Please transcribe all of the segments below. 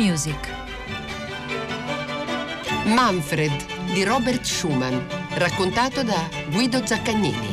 Music. Manfred di Robert Schumann, raccontato da Guido Zaccagnini.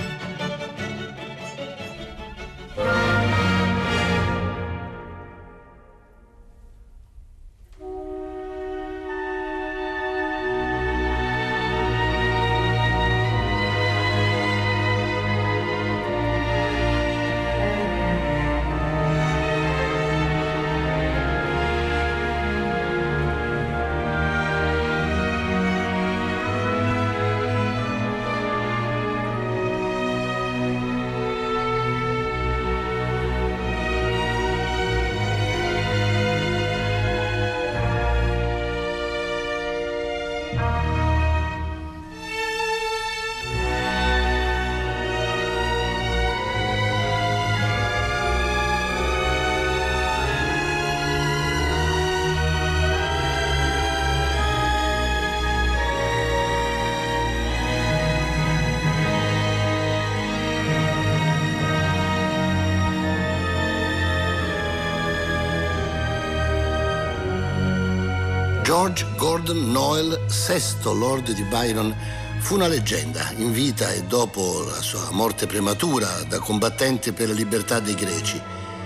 George Gordon Noel, sesto Lord di Byron, fu una leggenda in vita e dopo la sua morte prematura da combattente per la libertà dei greci.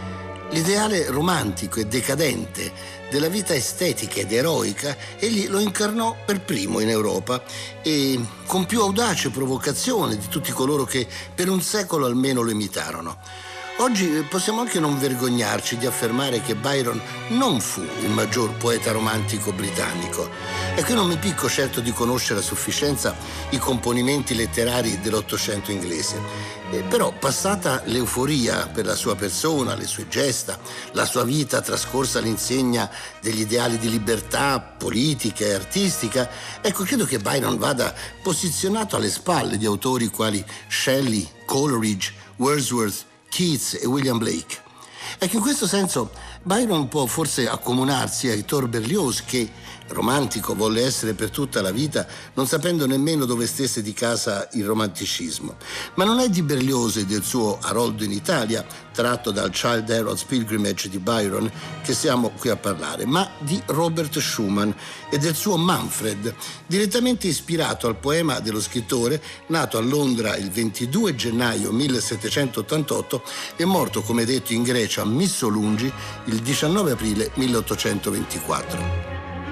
L'ideale romantico e decadente della vita estetica ed eroica egli lo incarnò per primo in Europa e con più audace provocazione di tutti coloro che per un secolo almeno lo imitarono. Oggi possiamo anche non vergognarci di affermare che Byron non fu il maggior poeta romantico britannico. E qui non mi picco certo di conoscere a sufficienza i componimenti letterari dell'Ottocento inglese. Però, passata l'euforia per la sua persona, le sue gesta, la sua vita trascorsa all'insegna degli ideali di libertà politica e artistica, ecco, credo che Byron vada posizionato alle spalle di autori quali Shelley, Coleridge, Wordsworth, Keats e William Blake. Ecco, in questo senso Byron può forse accomunarsi a Ettore Berlioz, che romantico volle essere per tutta la vita, non sapendo nemmeno dove stesse di casa il romanticismo. Ma non è di Berlioz e del suo Aroldo in Italia, tratto dal Childe Harold's Pilgrimage di Byron, che siamo qui a parlare, ma di Robert Schumann e del suo Manfred, direttamente ispirato al poema dello scrittore, nato a Londra il 22 gennaio 1788 e morto, come detto, in Grecia a Missolungi il 19 aprile 1824.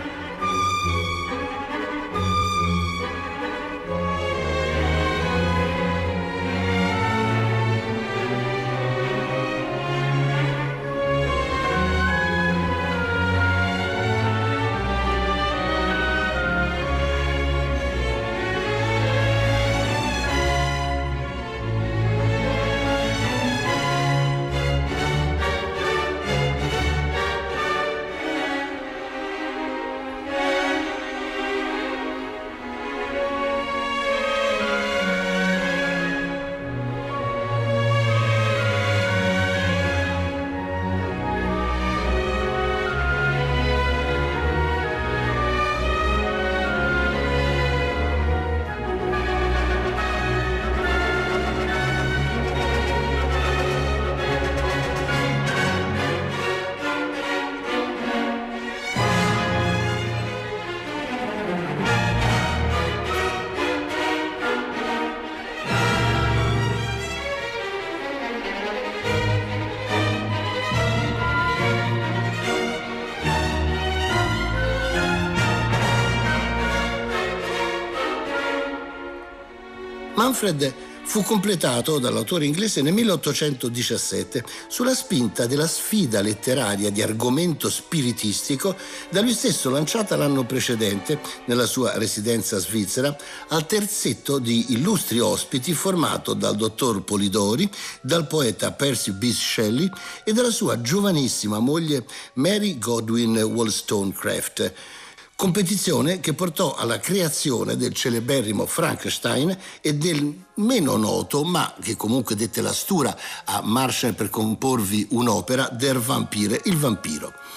Manfred fu completato dall'autore inglese nel 1817 sulla spinta della sfida letteraria di argomento spiritistico da lui stesso lanciata l'anno precedente nella sua residenza svizzera al terzetto di illustri ospiti formato dal dottor Polidori, dal poeta Percy Bysshe Shelley e dalla sua giovanissima moglie Mary Godwin Wollstonecraft. Competizione che portò alla creazione del celeberrimo Frankenstein e del meno noto, ma che comunque dette la stura a Marshall per comporvi un'opera, Der Vampire, il vampiro.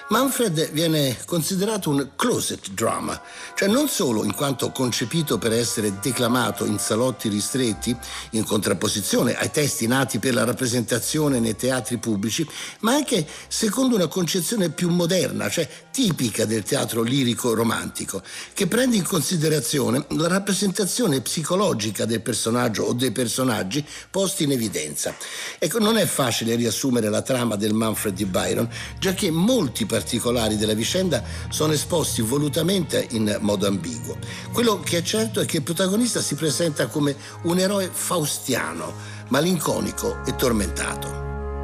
Manfred viene considerato un closet drama, cioè non solo in quanto concepito per essere declamato in salotti ristretti, in contrapposizione ai testi nati per la rappresentazione nei teatri pubblici, ma anche secondo una concezione più moderna, cioè tipica del teatro lirico romantico, che prende in considerazione la rappresentazione psicologica del personaggio o dei personaggi posti in evidenza. Ecco, non è facile riassumere la trama del Manfred di Byron, giacché molti particolari della vicenda sono esposti volutamente in modo ambiguo. Quello che è certo è che il protagonista si presenta come un eroe faustiano, malinconico e tormentato.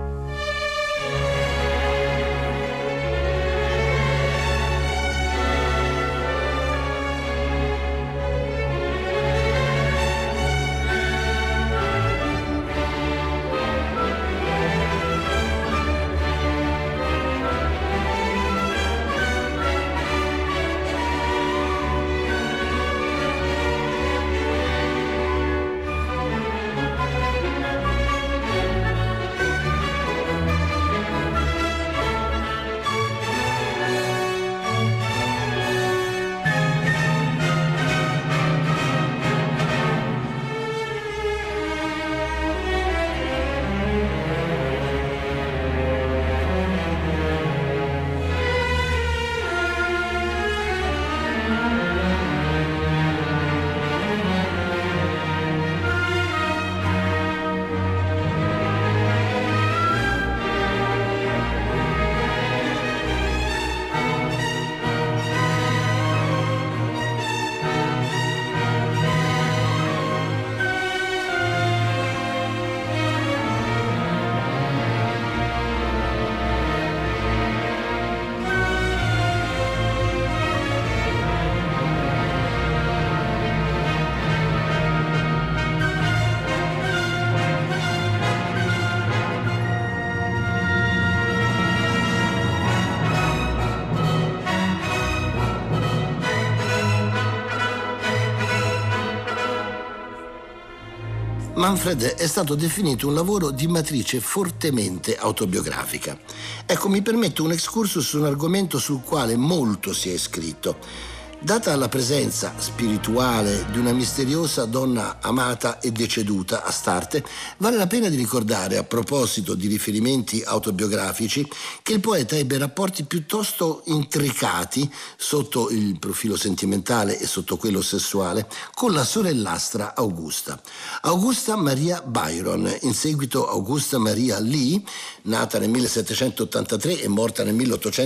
Manfred è stato definito un lavoro di matrice fortemente autobiografica. Ecco, mi permetto un excursus su un argomento sul quale molto si è scritto. Data la presenza spirituale di una misteriosa donna amata e deceduta, Astarte, vale la pena di ricordare, a proposito di riferimenti autobiografici, che il poeta ebbe rapporti piuttosto intricati sotto il profilo sentimentale e sotto quello sessuale con la sorellastra Augusta. Augusta Maria Byron, in seguito Augusta Maria Lee, nata nel 1783 e morta nel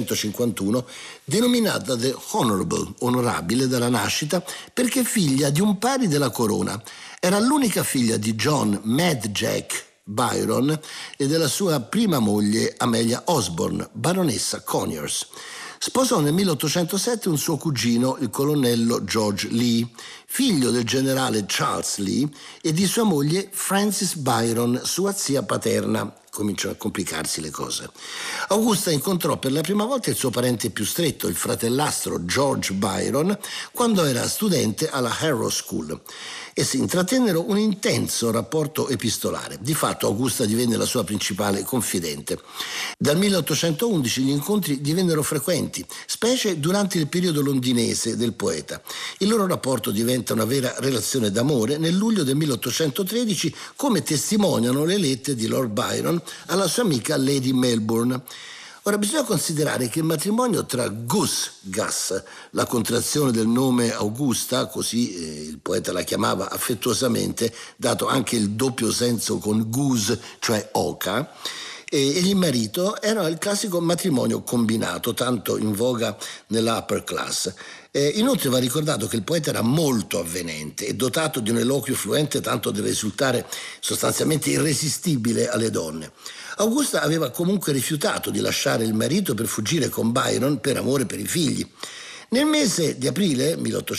1851, denominata The Honorable, onorabile dalla nascita, perché figlia di un pari della corona. Era l'unica figlia di John Mad Jack Byron e della sua prima moglie Amelia Osborne, baronessa Conyers. Sposò nel 1807 un suo cugino, il colonnello George Lee, figlio del generale Charles Lee, e di sua moglie Frances Byron, sua zia paterna. Cominciano a complicarsi le cose. Augusta incontrò per la prima volta il suo parente più stretto, il fratellastro George Byron, quando era studente alla Harrow School, e si intrattennero un intenso rapporto epistolare. Di fatto Augusta divenne la sua principale confidente. Dal 1811 gli incontri divennero frequenti, specie durante il periodo londinese del poeta. Il loro rapporto diventa una vera relazione d'amore nel luglio del 1813, come testimoniano le lettere di Lord Byron alla sua amica Lady Melbourne. Ora, bisogna considerare che il matrimonio tra Gus, la contrazione del nome Augusta, così il poeta la chiamava affettuosamente, dato anche il doppio senso con Goose, cioè oca, e il marito, era il classico matrimonio combinato, tanto in voga nella upper class. Inoltre va ricordato che il poeta era molto avvenente e dotato di un eloquio fluente tanto da risultare sostanzialmente irresistibile alle donne. Augusta aveva comunque rifiutato di lasciare il marito per fuggire con Byron per amore per i figli. Nel mese di aprile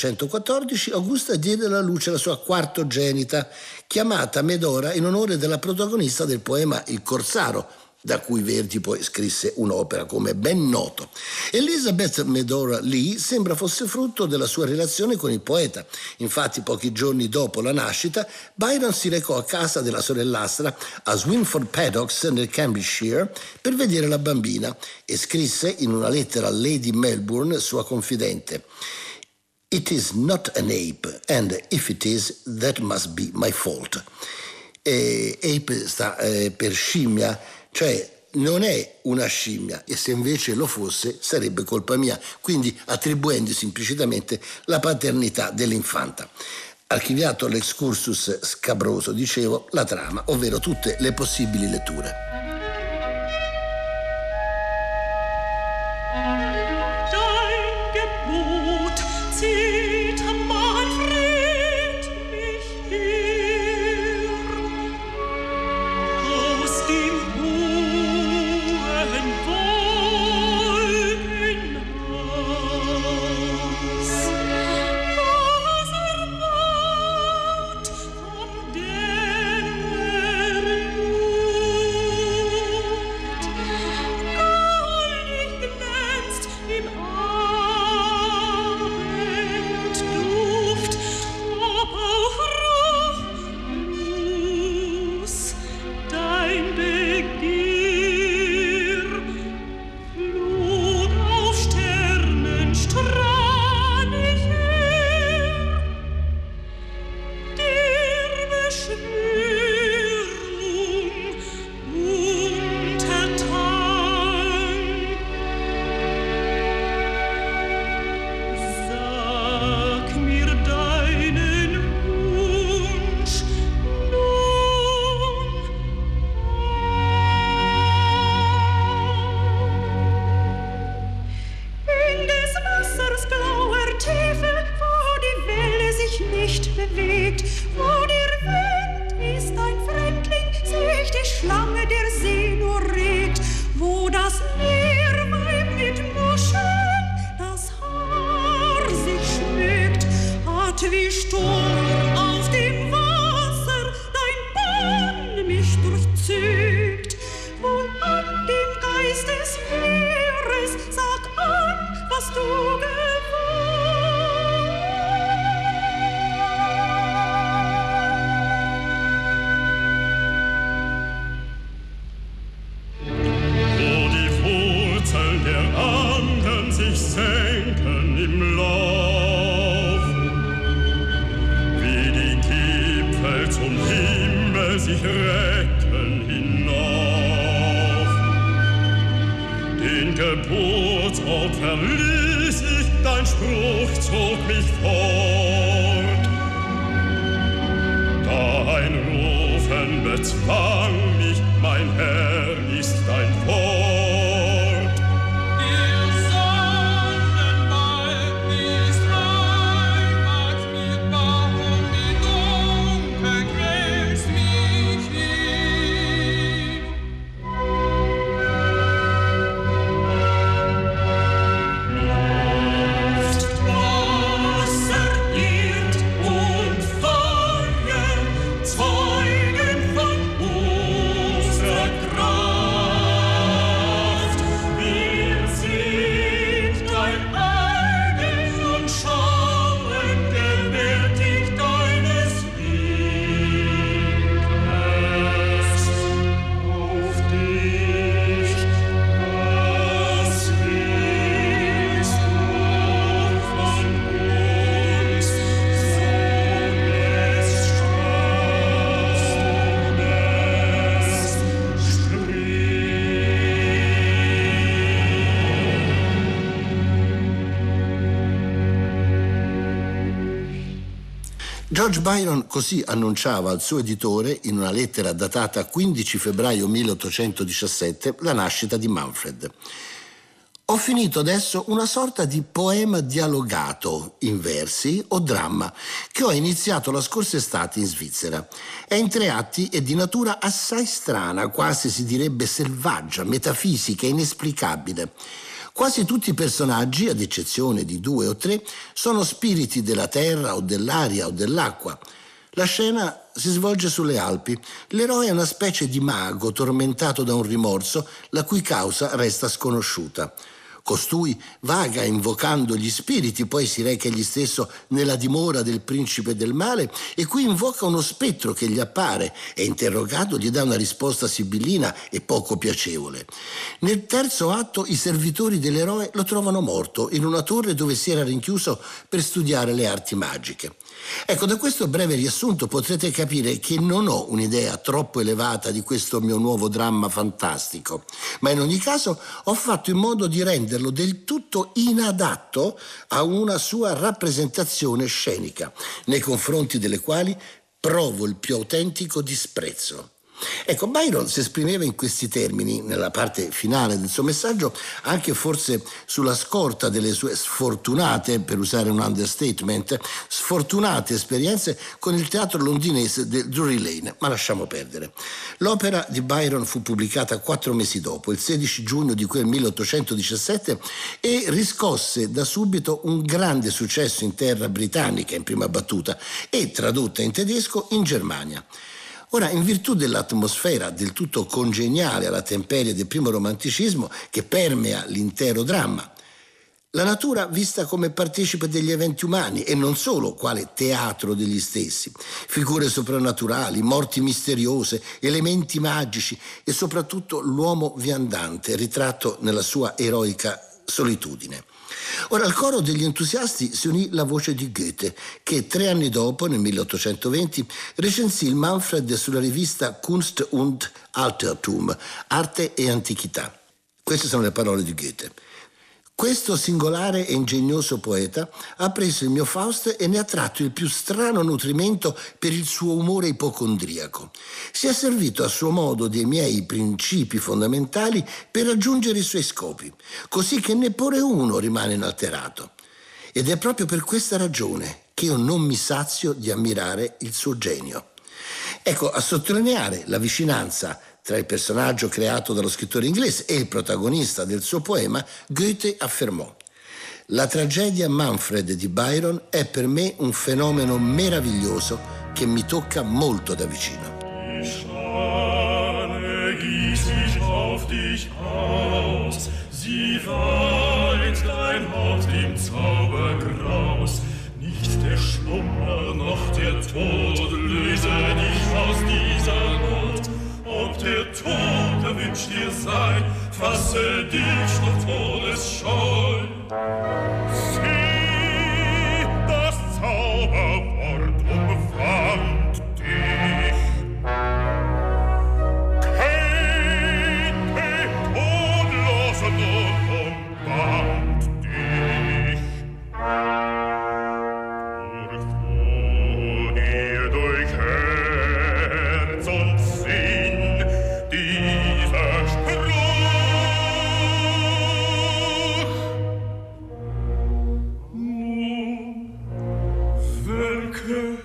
1814 Augusta diede alla luce la sua quartogenita, chiamata Medora in onore della protagonista del poema Il Corsaro, da cui Verdi poi scrisse un'opera, come è ben noto. Elizabeth Medora Lee sembra fosse frutto della sua relazione con il poeta. Infatti, pochi giorni dopo la nascita, Byron si recò a casa della sorellastra a Swinford Paddocks nel Cambridgeshire per vedere la bambina e scrisse in una lettera a Lady Melbourne, sua confidente: "It is not an ape, and if it is, that must be my fault." Ape sta per scimmia, cioè non è una scimmia, e se invece lo fosse sarebbe colpa mia, quindi attribuendosi implicitamente la paternità dell'infanta. Archiviato l'excursus scabroso, dicevo, la trama, ovvero tutte le possibili letture. George Byron così annunciava al suo editore, in una lettera datata 15 febbraio 1817, la nascita di Manfred. Ho finito adesso una sorta di poema dialogato in versi o dramma che ho iniziato la scorsa estate in Svizzera. È in 3 atti e di natura assai strana, quasi si direbbe selvaggia, metafisica, inesplicabile. Quasi tutti i personaggi, ad eccezione di 2 o 3, sono spiriti della terra o dell'aria o dell'acqua. La scena si svolge sulle Alpi. L'eroe è una specie di mago tormentato da un rimorso la cui causa resta sconosciuta. Costui vaga invocando gli spiriti, poi si reca egli stesso nella dimora del principe del male e qui invoca uno spettro che gli appare e, interrogato, gli dà una risposta sibillina e poco piacevole. Nel terzo atto i servitori dell'eroe lo trovano morto in una torre dove si era rinchiuso per studiare le arti magiche. Ecco, da questo breve riassunto potrete capire che non ho un'idea troppo elevata di questo mio nuovo dramma fantastico, ma in ogni caso ho fatto in modo di renderlo del tutto inadatto a una sua rappresentazione scenica, nei confronti delle quali provo il più autentico disprezzo. Ecco, Byron si esprimeva in questi termini nella parte finale del suo messaggio, anche forse sulla scorta delle sue sfortunate, per usare un understatement, sfortunate esperienze con il teatro londinese del Drury Lane, ma lasciamo perdere. L'opera di Byron fu pubblicata 4 mesi dopo, il 16 giugno di quel 1817, e riscosse da subito un grande successo in terra britannica in prima battuta e tradotta in tedesco in Germania. Ora, in virtù dell'atmosfera del tutto congeniale alla temperie del primo romanticismo che permea l'intero dramma, la natura vista come partecipe degli eventi umani e non solo quale teatro degli stessi, figure soprannaturali, morti misteriose, elementi magici e soprattutto l'uomo viandante ritratto nella sua eroica solitudine. Ora, al coro degli entusiasti si unì la voce di Goethe, che 3 anni dopo, nel 1820, recensì il Manfred sulla rivista Kunst und Altertum, Arte e Antichità. Queste sono le parole di Goethe. Questo singolare e ingegnoso poeta ha preso il mio Faust e ne ha tratto il più strano nutrimento per il suo umore ipocondriaco. Si è servito a suo modo dei miei principi fondamentali per raggiungere i suoi scopi, così che neppure uno rimane inalterato. Ed è proprio per questa ragione che io non mi sazio di ammirare il suo genio. Ecco, a sottolineare la vicinanza tra il personaggio creato dallo scrittore inglese e il protagonista del suo poema, Goethe affermò: «La tragedia Manfred di Byron è per me un fenomeno meraviglioso che mi tocca molto da vicino». Die Schale gießt sich auf dich aus, sie weint dein Haupt im Zaubergraus. Nicht der Schlummer noch der Tod löse dich aus dieser Not. Ob der Tod erwünscht dir sei, fasse dich noch Todesscheu. Sieh, das Zauberwort umfand dich. Kälte todlos nun umband dich. Durchfuhr dir durch Herz und Sinn dieser Spruch. Wirke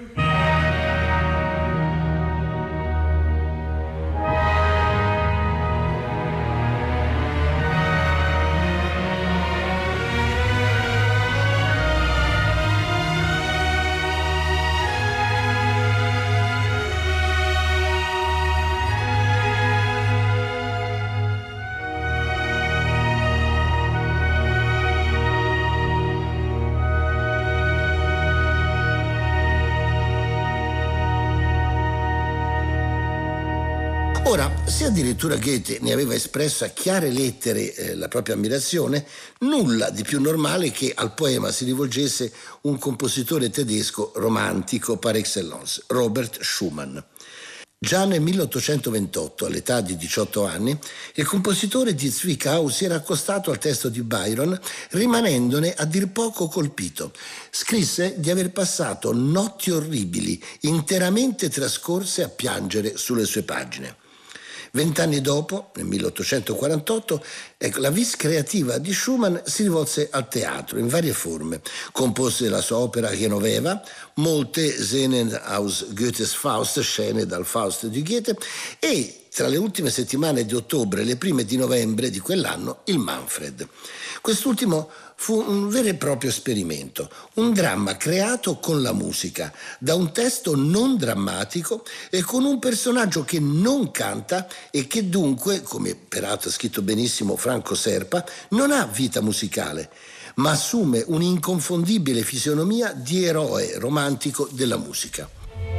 Ora, se addirittura Goethe ne aveva espresso a chiare lettere la propria ammirazione, nulla di più normale che al poema si rivolgesse un compositore tedesco romantico par excellence, Robert Schumann. Già nel 1828, all'età di 18 anni, il compositore di Zwickau si era accostato al testo di Byron, rimanendone a dir poco colpito. Scrisse di aver passato notti orribili, interamente trascorse a piangere sulle sue pagine. 20 anni dopo, nel 1848, la vis creativa di Schumann si rivolse al teatro in varie forme. Compose la sua opera Genoveva, molte Szenen aus Goethes Faust, scene dal Faust di Goethe, e tra le ultime settimane di ottobre e le prime di novembre di quell'anno il Manfred. Quest'ultimo fu un vero e proprio esperimento, un dramma creato con la musica, da un testo non drammatico e con un personaggio che non canta e che dunque, come peraltro ha scritto benissimo Franco Serpa, non ha vita musicale, ma assume un'inconfondibile fisionomia di eroe romantico della musica.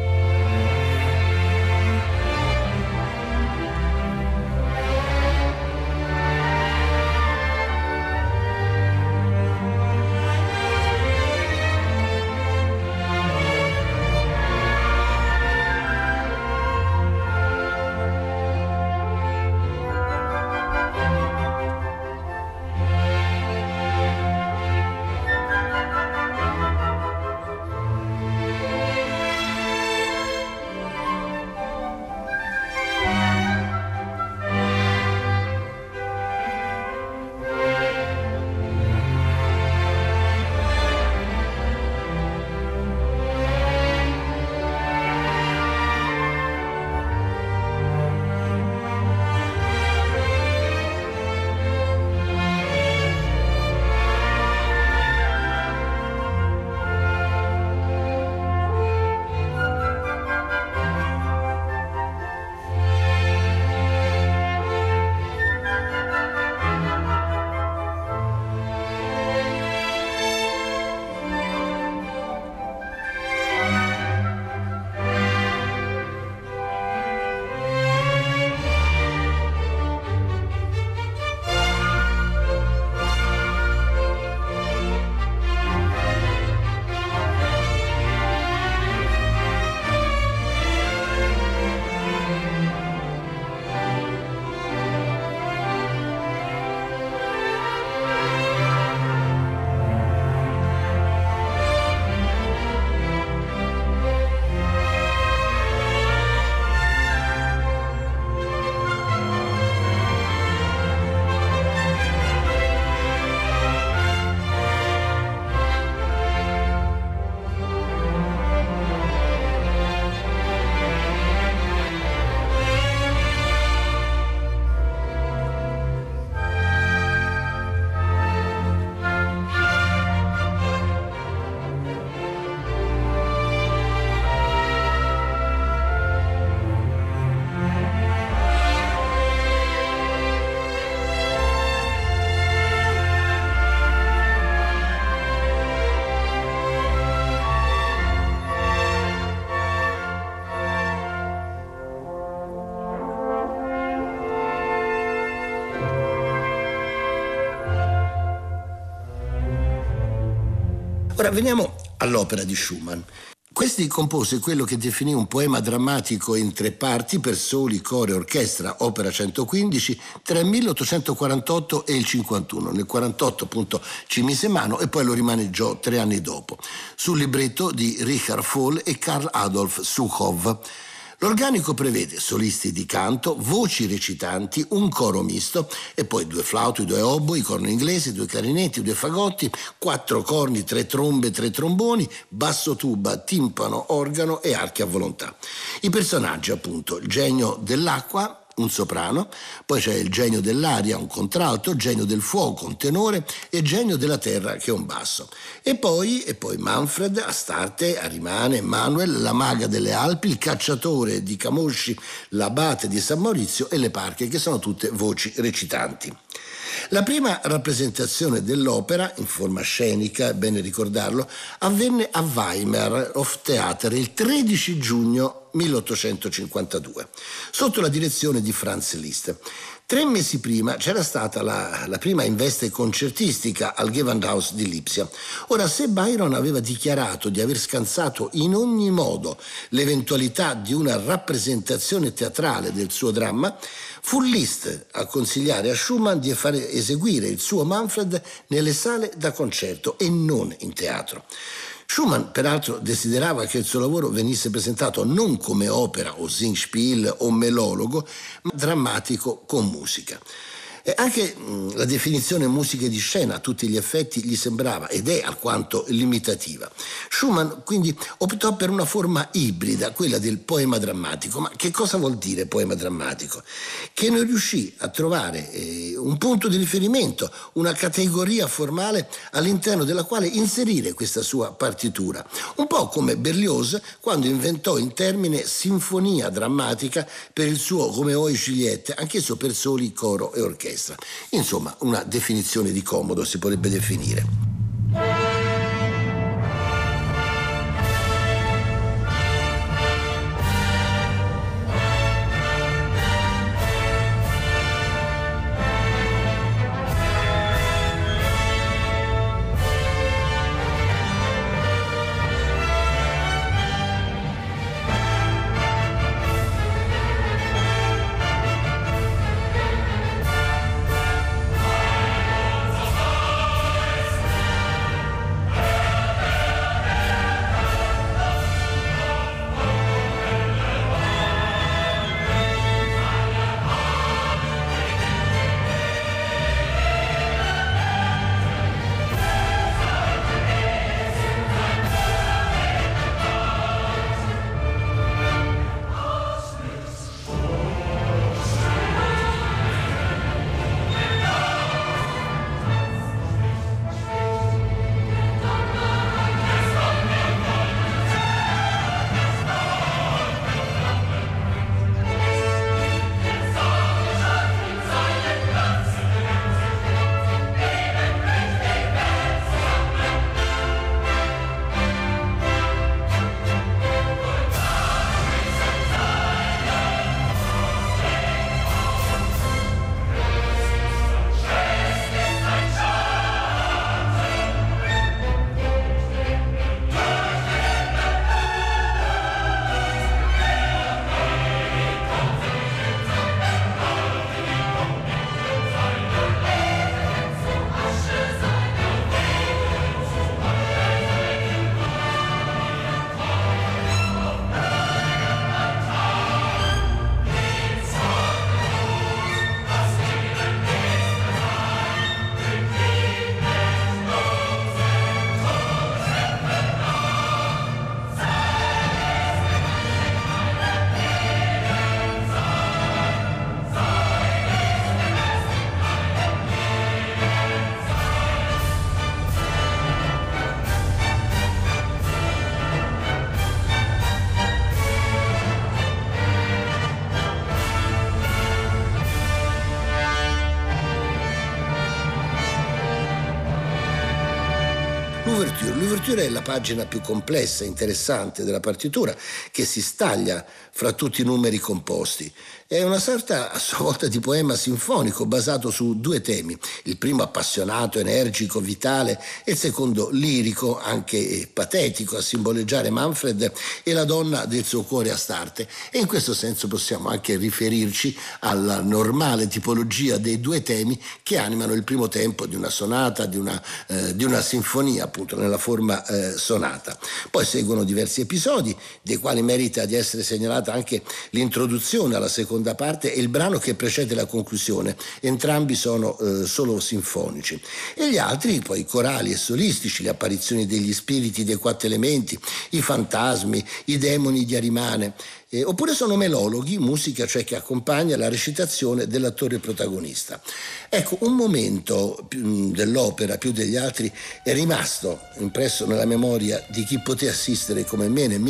Ora veniamo all'opera di Schumann. Questi compose quello che definì un poema drammatico in 3 parti per soli, coro e orchestra, opera 115, tra il 1848 e il 51. Nel 48 appunto ci mise mano e poi lo rimaneggiò 3 anni dopo, sul libretto di Richard Voll e Karl Adolf Suchow. L'organico prevede solisti di canto, voci recitanti, un coro misto e poi 2 flauti, 2 oboi, corno inglese, 2 clarinetti, 2 fagotti, 4 corni, 3 trombe, 3 tromboni, basso tuba, timpano, organo e archi a volontà. I personaggi appunto, il genio dell'acqua, un soprano, poi c'è il genio dell'aria, un contralto, genio del fuoco, un tenore e genio della terra che è un basso. E poi Manfred, Astarte, Arimane, Manuel, la maga delle Alpi, il cacciatore di camosci, l'abate di San Maurizio e le parche, che sono tutte voci recitanti. La prima rappresentazione dell'opera, in forma scenica, è bene ricordarlo, avvenne a Weimar Hoftheater il 13 giugno 1852, sotto la direzione di Franz Liszt. 3 mesi prima c'era stata la prima in veste concertistica al Gewandhaus di Lipsia. Ora, se Byron aveva dichiarato di aver scansato in ogni modo l'eventualità di una rappresentazione teatrale del suo dramma, fu Liszt a consigliare a Schumann di fare eseguire il suo Manfred nelle sale da concerto e non in teatro. Schumann, peraltro, desiderava che il suo lavoro venisse presentato non come opera o Singspiel o melologo, ma drammatico con musica. E anche la definizione musiche di scena a tutti gli effetti gli sembrava ed è alquanto limitativa. Schumann quindi optò per una forma ibrida, quella del poema drammatico. Ma che cosa vuol dire poema drammatico? Che non riuscì a trovare un punto di riferimento, una categoria formale all'interno della quale inserire questa sua partitura. Un po' come Berlioz quando inventò il termine sinfonia drammatica per il suo Romeo e Giuliette, anch'esso per soli, coro e orchestra. Insomma, una definizione di comodo si potrebbe definire. L'ouverture è la pagina più complessa e interessante della partitura, che si staglia fra tutti i numeri composti. È una sorta a sua volta di poema sinfonico basato su due temi, il primo appassionato, energico, vitale, e il secondo lirico, anche patetico, a simboleggiare Manfred e la donna del suo cuore Astarte. E in questo senso possiamo anche riferirci alla normale tipologia dei due temi che animano il primo tempo di una sonata, di una sinfonia, appunto nella forma sonata. Poi seguono diversi episodi, dei quali merita di essere segnalata anche l'introduzione alla seconda parte e il brano che precede la conclusione. Entrambi sono solo sinfonici. E gli altri, poi corali e solistici, le apparizioni degli spiriti dei quattro elementi, i fantasmi, i demoni di Arimane, oppure sono melologhi, musica cioè che accompagna la recitazione dell'attore protagonista. Ecco, un momento dell'opera più degli altri è rimasto impresso nella memoria di chi poté assistere come me nel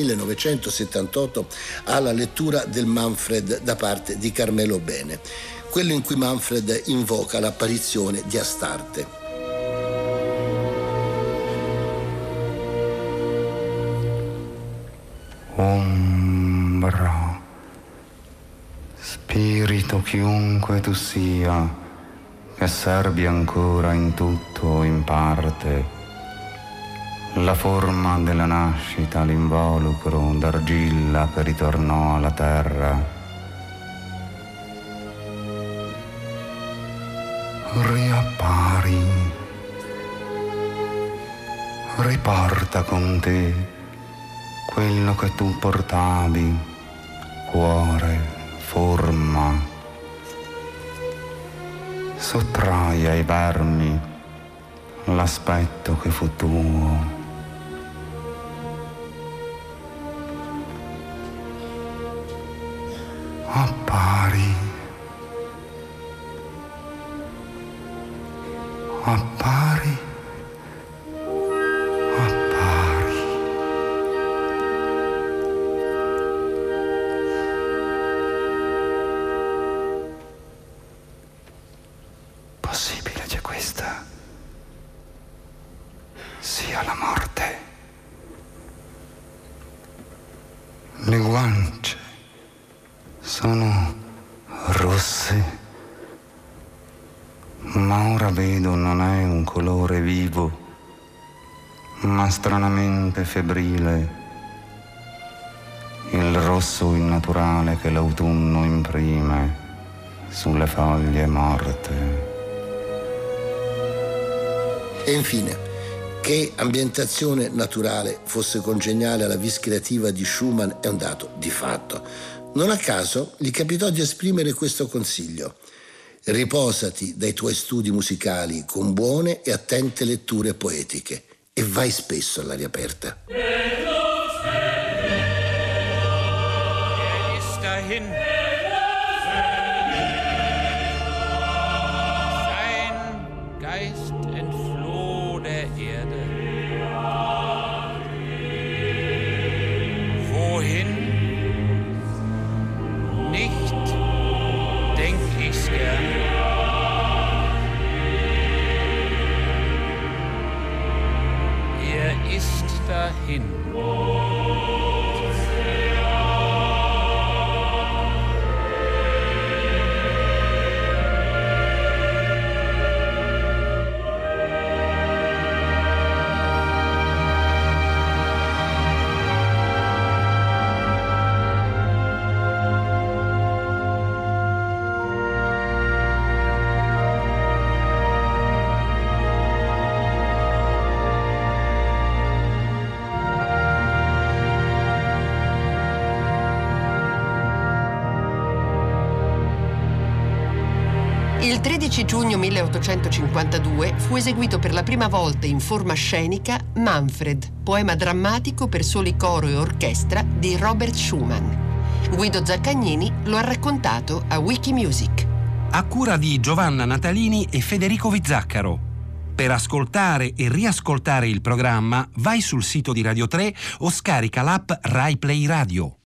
1978 alla lettura del Manfred da parte di Carmelo Bene, quello in cui Manfred invoca l'apparizione di Astarte. Ombra, spirito chiunque tu sia, che serbi ancora in tutto o in parte, la forma della nascita, l'involucro d'argilla che ritornò alla terra. Riappari, riporta con te quello che tu portavi, cuore, forma. sottrai ai vermi l'aspetto che fu tuo. Appari, appari, appari. Possibile che questa sia la morte? Le guance sono rosse, ma ora vedo non è un colore vivo, ma stranamente febbrile, il rosso innaturale che l'autunno imprime sulle foglie morte. E infine, che ambientazione naturale fosse congeniale alla vis creativa di Schumann è un dato di fatto. Non a caso gli capitò di esprimere questo consiglio: riposati dai tuoi studi musicali con buone e attente letture poetiche e vai spesso all'aria aperta. Ist dahin. Sein Geist entfloh der Erde. Wohin? Nicht, denk ich's gern. Ist dahin. Il 13 giugno 1852 fu eseguito per la prima volta in forma scenica Manfred, poema drammatico per soli coro e orchestra di Robert Schumann. Guido Zaccagnini lo ha raccontato a Wikimusic. A cura di Giovanna Natalini e Federico Vizzaccaro. Per ascoltare e riascoltare il programma vai sul sito di Radio 3 o scarica l'app Rai Play Radio.